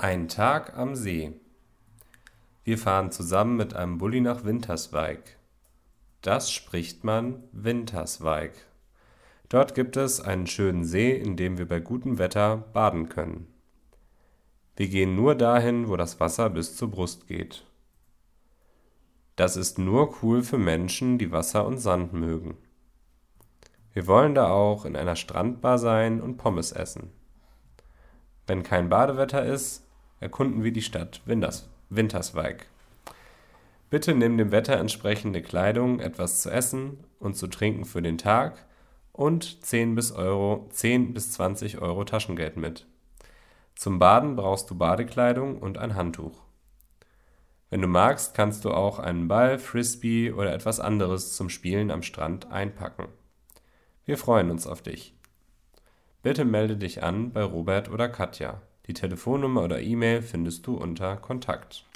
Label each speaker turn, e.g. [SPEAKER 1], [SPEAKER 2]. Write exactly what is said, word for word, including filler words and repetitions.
[SPEAKER 1] Ein Tag am See. Wir fahren zusammen mit einem Bulli nach Winterswijk. Das spricht man Winterswijk. Dort gibt es einen schönen See, in dem wir bei gutem Wetter baden können. Wir gehen nur dahin, wo das Wasser bis zur Brust geht. Das ist nur cool für Menschen, die Wasser und Sand mögen. Wir wollen da auch in einer Strandbar sein und Pommes essen. Wenn kein Badewetter ist, erkunden wir die Stadt Winters- Winterswijk. Bitte nimm dem Wetter entsprechende Kleidung, etwas zu essen und zu trinken für den Tag und zehn bis zwanzig Euro Taschengeld mit. Zum Baden brauchst du Badekleidung und ein Handtuch. Wenn du magst, kannst du auch einen Ball, Frisbee oder etwas anderes zum Spielen am Strand einpacken. Wir freuen uns auf dich. Bitte melde dich an bei Robert oder Katja. Die Telefonnummer oder E-Mail findest du unter Kontakt.